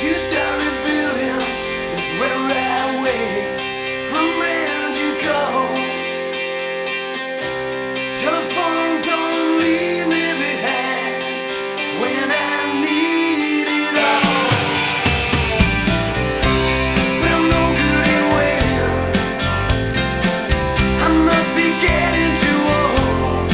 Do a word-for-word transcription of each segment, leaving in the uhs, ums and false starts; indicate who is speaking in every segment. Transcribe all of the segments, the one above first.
Speaker 1: Two-story building is where I wait from man to go. Telephone, don't leave me behind when I need it all. But I'm no good at waiting. I must be getting too old.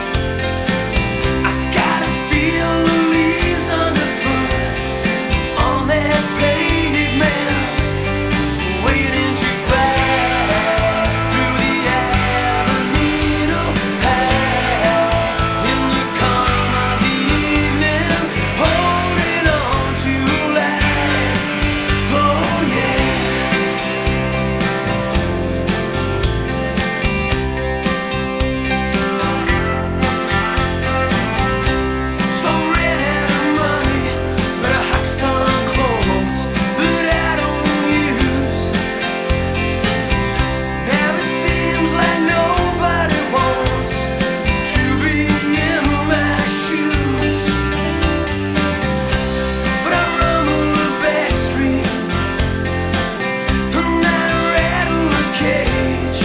Speaker 1: I gotta feel the leaves underfoot on that pavement, waiting to fly through the avenue high in the calm of the evening, holding on to life. Oh yeah. So ran out of money, but I hiked some clothes that I don't use. Now it seems like nobody wants to be in my shoes. But I rumble the back street and I rattle the cage.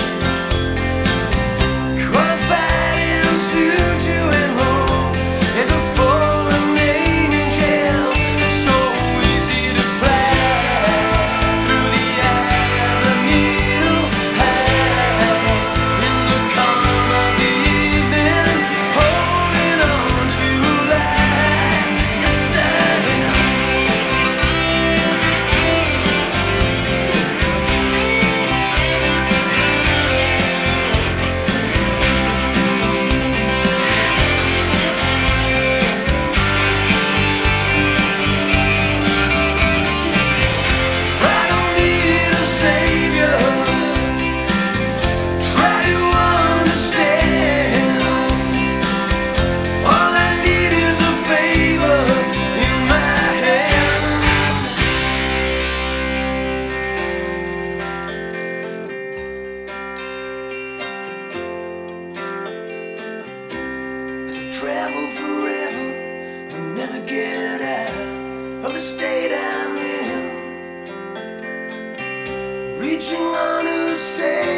Speaker 1: Qualified and soon to enroll as a fallen angel. So easy to fly through the avenue high in the calm of the evening, holding on to life. Yes, I am. I don't need a savior. Try to understand. All I need is a favor in my hand. Travel forever and never get out of the state I'm in. Reaching on to say